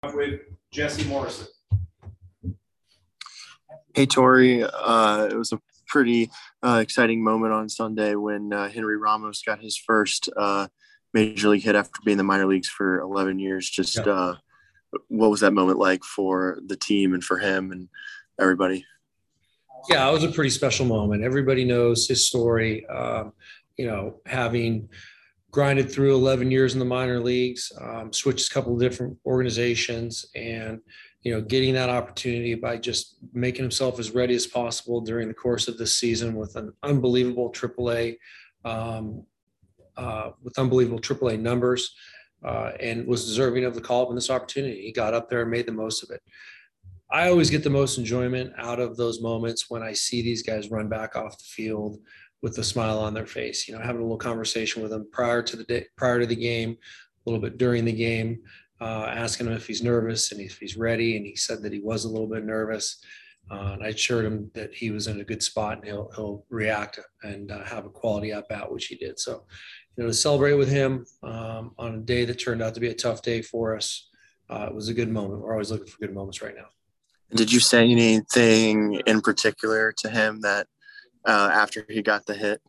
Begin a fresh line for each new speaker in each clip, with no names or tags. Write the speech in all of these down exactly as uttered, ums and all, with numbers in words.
with Jesse Morrison.
Hey, Tori. Uh, it was a pretty uh, exciting moment on Sunday when uh, Henry Ramos got his first uh, major league hit after being in the minor leagues for eleven years. Just yeah. uh, what was that moment like for the team and for him and everybody?
Yeah, it was a pretty special moment. Everybody knows his story. Um, you know, having grinded through eleven years in the minor leagues, um, switched a couple of different organizations, and you know, getting that opportunity by just making himself as ready as possible during the course of this season with an unbelievable triple A, um, uh, with unbelievable triple A numbers, uh, and was deserving of the call up in this opportunity. He got up there and made the most of it. I always get the most enjoyment out of those moments when I see these guys run back off the field with a smile on their face, you know, having a little conversation with them prior to the day, prior to the game, a little bit during the game, uh, asking him if he's nervous and if he's ready. And he said that he was a little bit nervous. Uh, and I assured him that he was in a good spot and he'll, he'll react and uh, have a quality at bat, which he did. So, you know, to celebrate with him um, on a day that turned out to be a tough day for us, uh, it was a good moment. We're always looking for good moments right now.
Did you say anything in particular to him that uh, after he got the hit?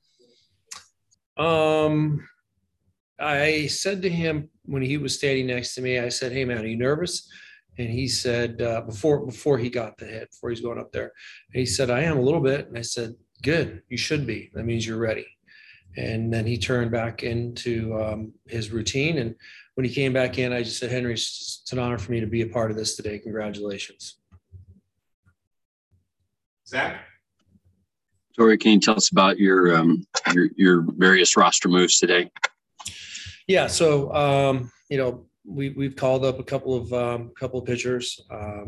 Um, I said to him when he was standing next to me, I said, "Hey man, are you nervous?" And he said, uh, before, before he got the hit, before he's going up there, and he said, "I am a little bit." And I said, "Good, you should be. That means you're ready." And then he turned back into um, his routine. And when he came back in, I just said, "Henry, it's, it's an honor for me to be a part of this today. Congratulations."
Zach?
Tori, can you tell us about your um, your, your various roster moves today?
Yeah, so um, you know we we've called up a couple of um, couple of pitchers. Um,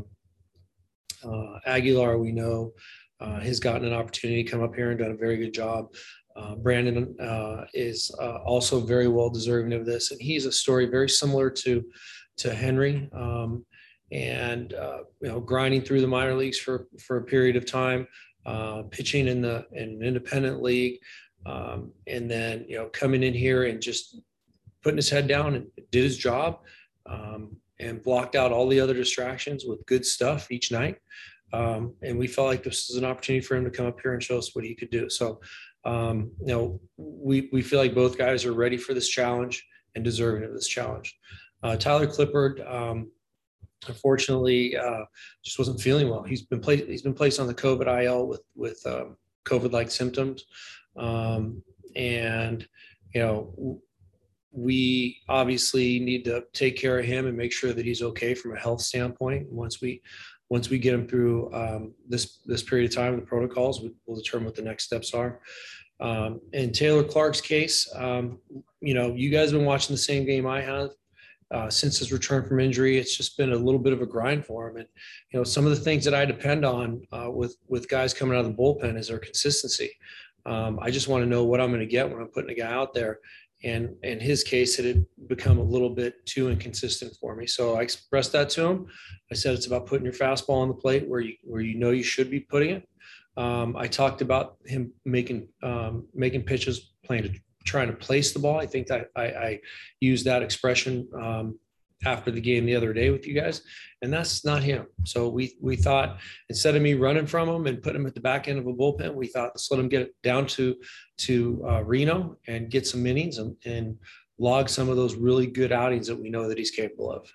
uh, Aguilar, we know, uh, has gotten an opportunity to come up here and done a very good job. Uh, Brandon uh, is uh, also very well deserving of this, and he's a story very similar to to Henry. Um, and uh, you know, grinding through the minor leagues for for a period of time, uh, pitching in the in an independent league, um, and then you know coming in here and just putting his head down and did his job, um, and blocked out all the other distractions with good stuff each night. Um, and we felt like this is an opportunity for him to come up here and show us what he could do. So, um, you know, we we feel like both guys are ready for this challenge and deserving of this challenge. Uh, Tyler Clippard, um, unfortunately, uh, just wasn't feeling well. He's been placed. He's been placed on the COVID I L with with um, COVID-like symptoms, um, and you know, we obviously need to take care of him and make sure that he's okay from a health standpoint. Once we once we get him through um, this this period of time, the protocols, we, we'll determine what the next steps are. Um, in Taylor Clark's case, um, you know, you guys have been watching the same game I have. Uh, since his return from injury, it's just been a little bit of a grind for him. And, you know, some of the things that I depend on uh, with, with guys coming out of the bullpen is their consistency. Um, I just want to know what I'm going to get when I'm putting a guy out there. And in his case, it had become a little bit too inconsistent for me. So I expressed that to him. I said, it's about putting your fastball on the plate where you, where you know you should be putting it. Um, I talked about him making, um, making pitches, playing to trying to place the ball. I think that I, I used that expression um, after the game the other day with you guys, and that's not him. So we we thought instead of me running from him and putting him at the back end of a bullpen, we thought let's let him get it down to to uh, Reno and get some innings and, and log some of those really good outings that we know that he's capable of.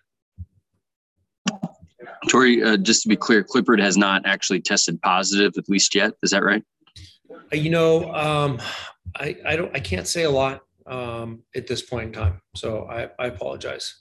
Tori, uh, just to be clear, Clippard has not actually tested positive, at least yet. Is that right?
You know, um, I, I don't, I can't say a lot um, at this point in time. So I, I apologize.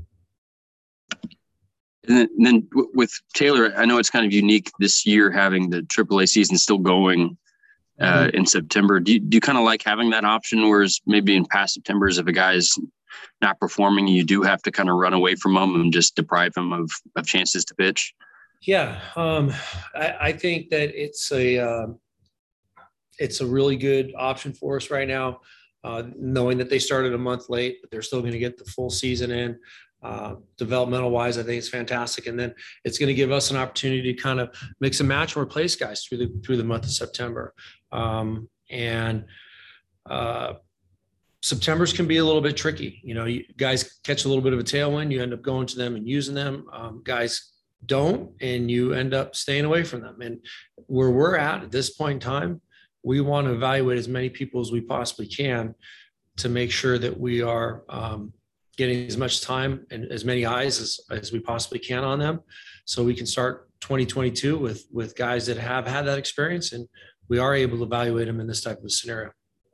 And then, and then w- with Taylor, I know it's kind of unique this year having the triple A season still going uh, mm-hmm. in September. Do you, do you kind of like having that option? Whereas maybe in past Septembers, if a guy's not performing, you do have to kind of run away from him and just deprive him of, of chances to pitch.
Yeah. Um, I, I think that it's a, uh, it's a really good option for us right now, uh, knowing that they started a month late, but they're still going to get the full season in. Uh, developmental wise, I think it's fantastic. And then it's going to give us an opportunity to kind of mix and match and replace guys through the, through the month of September. Um, and uh, September's can be a little bit tricky. You know, you guys catch a little bit of a tailwind, you end up going to them and using them. Um, guys don't, and you end up staying away from them. And where we're at at this point in time, we want to evaluate as many people as we possibly can to make sure that we are um, getting as much time and as many eyes as, as we possibly can on them, so we can start twenty twenty-two with, with guys that have had that experience, and we are able to evaluate them in this type of a scenario.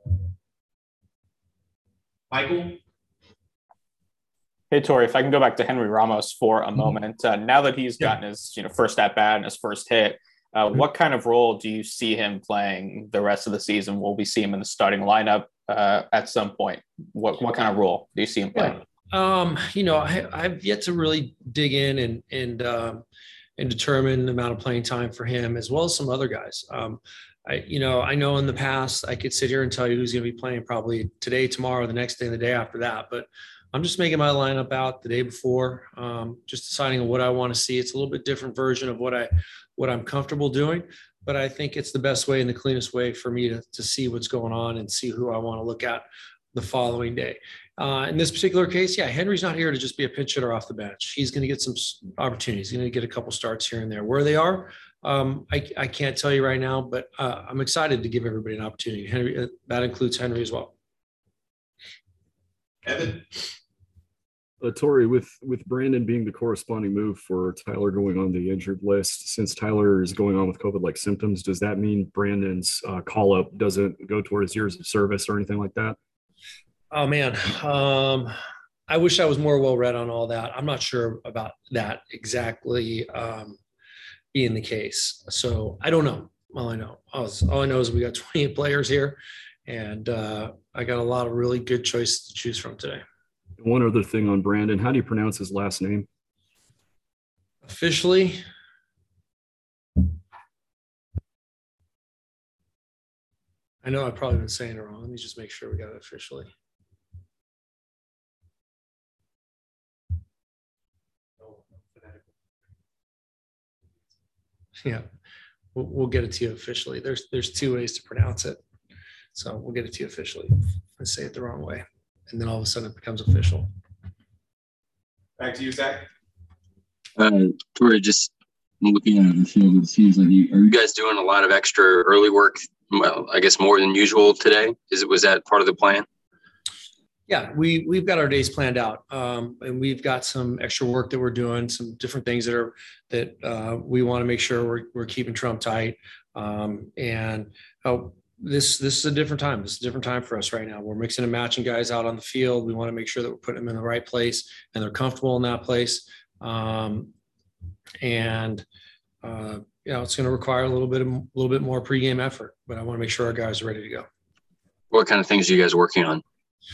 Michael?
Hey, Tori, if I can go back to Henry Ramos for a moment. Uh, now that he's gotten yeah. his you know first at bat and his first hit, uh, mm-hmm. what kind of role do you see him playing the rest of the season? Will we see him in the starting lineup uh, at some point? What what kind of role do you see him playing?
Yeah. Um, you know, I, I've yet to really dig in and and um, and determine the amount of playing time for him, as well as some other guys. Um, I, you know, I know in the past I could sit here and tell you who's going to be playing probably today, tomorrow, the next day, and the day after that. But I'm just making my lineup out the day before, um, just deciding on what I want to see. It's a little bit different version of what I, what I'm comfortable doing, but I think it's the best way and the cleanest way for me to, to see what's going on and see who I want to look at the following day. Uh, in this particular case, yeah, Henry's not here to just be a pinch hitter off the bench. He's going to get some opportunities. He's going to get a couple starts here and there. Where they are, um, I, I can't tell you right now, but uh, I'm excited to give everybody an opportunity. Henry, uh, that includes Henry as well.
Evan?
Uh, Tori, with, with Brandon being the corresponding move for Tyler going on the injured list, since Tyler is going on with COVID-like symptoms, does that mean Brandon's uh, call-up doesn't go towards years of service or anything like that?
Oh, man. Um, I wish I was more well-read on all that. I'm not sure about that exactly um, being the case. So I don't know. All I know, all, all I know is we got twenty-eight players here, and uh, I got a lot of really good choices to choose from today.
One other thing on Brandon, how do you pronounce his last name?
Officially, I know I've probably been saying it wrong. Let me just make sure we got it officially. Yeah, we'll, we'll get it to you officially. There's there's two ways to pronounce it, so we'll get it to you officially. I say it the wrong way, and then all of a sudden it becomes official.
Back to you, Zach.
Uh, Tori, just looking at the field, it seems like you are you guys doing a lot of extra early work? Well, I guess more than usual today. Is it was that part of the plan?
Yeah, we we've got our days planned out, um, and we've got some extra work that we're doing, some different things that are that uh, we want to make sure we're we're keeping Trump tight. Um, and oh, this this is a different time. This is a different time for us right now. We're mixing and matching guys out on the field. We want to make sure that we're putting them in the right place and they're comfortable in that place. Um, and uh, you know, it's going to require a little bit of a little bit more pregame effort, but I want to make sure our guys are ready to go.
What kind of things are you guys working on?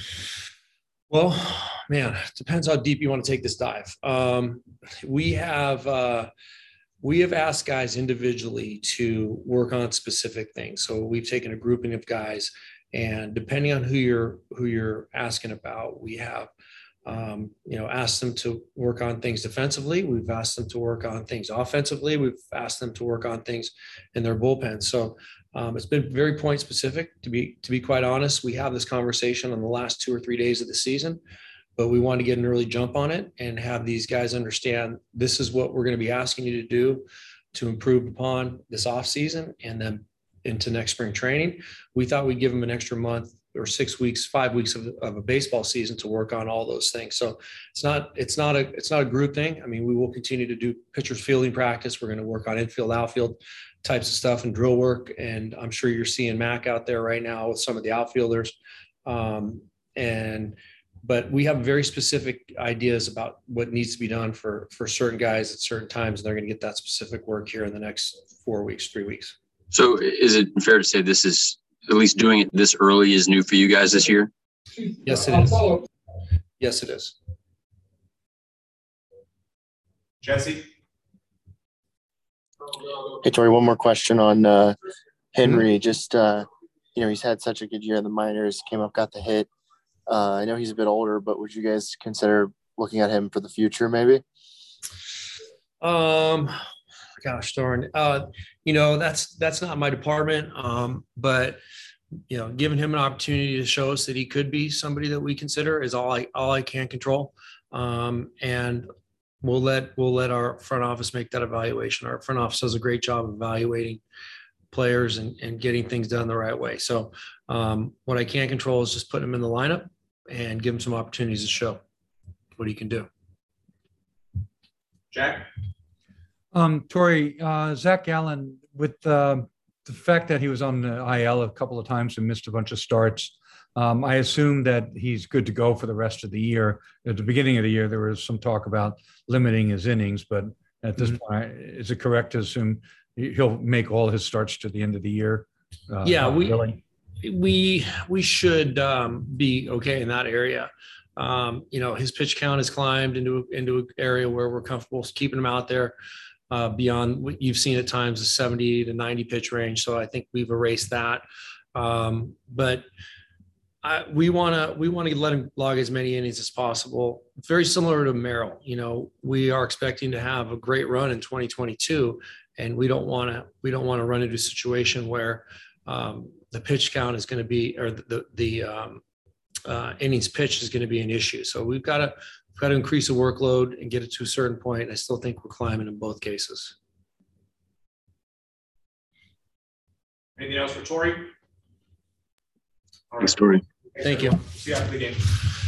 Well, man, it depends how deep you want to take this dive. Um, we have uh, we have asked guys individually to work on specific things. So we've taken a grouping of guys, and depending on who you're who you're asking about, we have um, you know asked them to work on things defensively. We've asked them to work on things offensively. We've asked them to work on things in their bullpen. So. Um, it's been very point specific, to be to be quite honest. We have this conversation on the last two or three days of the season, but we want to get an early jump on it and have these guys understand this is what we're going to be asking you to do to improve upon this off season and then into next spring training. We thought we'd give them an extra month or six weeks, five weeks of, of a baseball season to work on all those things. So it's not it's not a it's not a group thing. I mean, we will continue to do pitchers fielding practice. We're going to work on infield, outfield types of stuff and drill work. And I'm sure you're seeing Mac out there right now with some of the outfielders. Um, and, but we have very specific ideas about what needs to be done for, for certain guys at certain times. And they're going to get that specific work here in the next four weeks, three weeks.
So is it fair to say this is, at least doing it this early, is new for you guys this year?
Yes, it is. Yes, it is.
Jesse?
Hey, Tori, one more question on uh, Henry. Just, uh, you know, he's had such a good year in the minors, came up, got the hit. Uh, I know he's a bit older, but would you guys consider looking at him for the future maybe?
Um, gosh darn. Uh, you know, that's that's not my department, um, but you know, giving him an opportunity to show us that he could be somebody that we consider is all I, all I can control. Um, and we'll let, we'll let our front office make that evaluation. Our front office does a great job of evaluating players and, and getting things done the right way. So um, what I can't control is just putting him in the lineup and give him some opportunities to show what he can do.
Jack?
Um, Tori, uh, Zach Gallen, with uh, the fact that he was on the I L a couple of times and missed a bunch of starts, um, I assume that he's good to go for the rest of the year. At the beginning of the year, there was some talk about limiting his innings, but at this mm-hmm. point, is it correct to assume he'll make all his starts to the end of the year? Uh,
yeah, we, really? we, we should um, be okay in that area. Um, you know, his pitch count has climbed into, into an area where we're comfortable keeping him out there uh, beyond what you've seen at times, the seventy to ninety pitch range. So I think we've erased that. Um, but I, we want to, we want to let him log as many innings as possible. Very similar to Merrill. You know, we are expecting to have a great run in twenty twenty-two, and we don't want to, we don't want to run into a situation where um, the pitch count is going to be, or the, the, the um, uh, innings pitched is going to be an issue. So we've got to, we've got to increase the workload and get it to a certain point. I still think we're climbing in both cases.
Anything else for Tori?
Thanks, Tori.
Thank you.
See you after the game.